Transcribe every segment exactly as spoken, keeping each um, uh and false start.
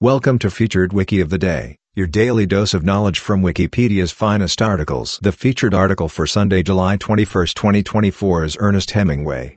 Welcome to Featured Wiki of the Day, your daily dose of knowledge from Wikipedia's finest articles. The featured article for Sunday, July twenty-first, twenty twenty-four is Ernest Hemingway.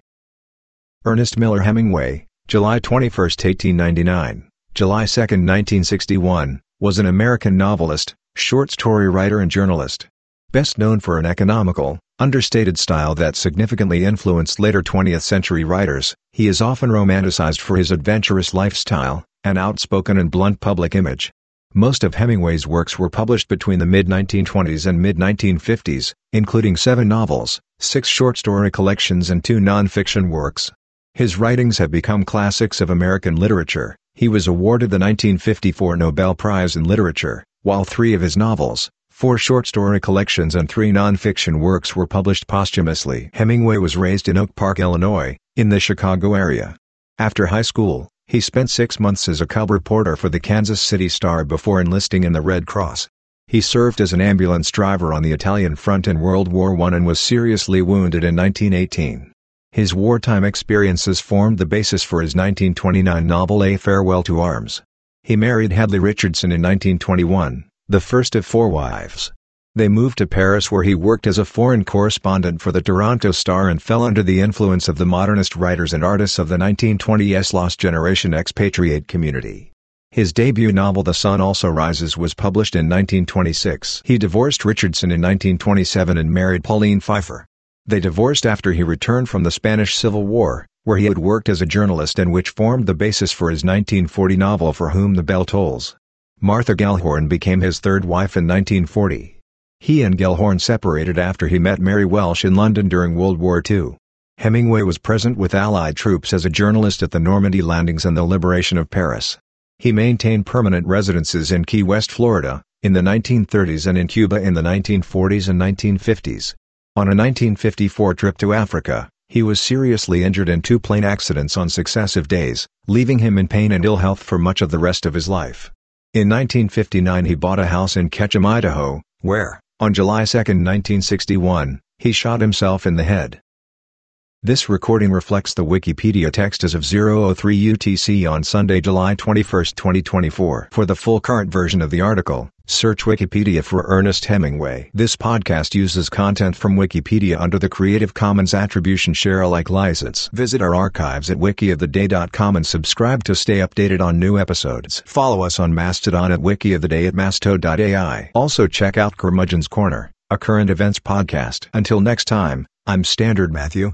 Ernest Miller Hemingway, July twenty-first, eighteen ninety-nine, July second, nineteen sixty-one, was an American novelist, short story writer and journalist. Best known for an economical, understated style that significantly influenced later twentieth century writers, he is often romanticized for his adventurous lifestyle, an outspoken and blunt public image. Most of Hemingway's works were published between the mid nineteen twenties and mid nineteen fifties, including seven novels, six short story collections and two non-fiction works. His writings have become classics of American literature. He was awarded the nineteen fifty-four Nobel Prize in Literature, while three of his novels, four short story collections and three non-fiction works were published posthumously. Hemingway was raised in Oak Park, Illinois, in the Chicago area. After high school, he spent six months as a cub reporter for the Kansas City Star before enlisting in the Red Cross. He served as an ambulance driver on the Italian front in World War One and was seriously wounded in nineteen eighteen. His wartime experiences formed the basis for his nineteen twenty-nine novel A Farewell to Arms. He married Hadley Richardson in nineteen twenty-one, the first of four wives. They moved to Paris where he worked as a foreign correspondent for the Toronto Star and fell under the influence of the modernist writers and artists of the nineteen twenties Lost Generation expatriate community. His debut novel The Sun Also Rises was published in nineteen twenty-six. He divorced Richardson in nineteen twenty-seven and married Pauline Pfeiffer. They divorced after he returned from the Spanish Civil War, where he had worked as a journalist and which formed the basis for his nineteen forty novel For Whom the Bell Tolls. Martha Gellhorn became his third wife in nineteen forty. He and Gellhorn separated after he met Mary Welsh in London during World War Two. Hemingway was present with Allied troops as a journalist at the Normandy landings and the liberation of Paris. He maintained permanent residences in Key West, Florida, in the nineteen thirties and in Cuba in the nineteen forties and nineteen fifties. On a nineteen fifty-four trip to Africa, he was seriously injured in two plane accidents on successive days, leaving him in pain and ill health for much of the rest of his life. In nineteen fifty-nine he bought a house in Ketchum, Idaho, where, on July second, nineteen sixty-one, he shot himself in the head. This recording reflects the Wikipedia text as of zero oh three U T C on Sunday, July twenty-first, twenty twenty-four. For the full current version of the article, search Wikipedia for Ernest Hemingway. This podcast uses content from Wikipedia under the Creative Commons Attribution Share Alike license. Visit our archives at wiki of the day dot com and subscribe to stay updated on new episodes. Follow us on Mastodon at wiki-of-the-day at masto dot A I. Also check out Curmudgeon's Corner, a current events podcast. Until next time, I'm Standard Matthew.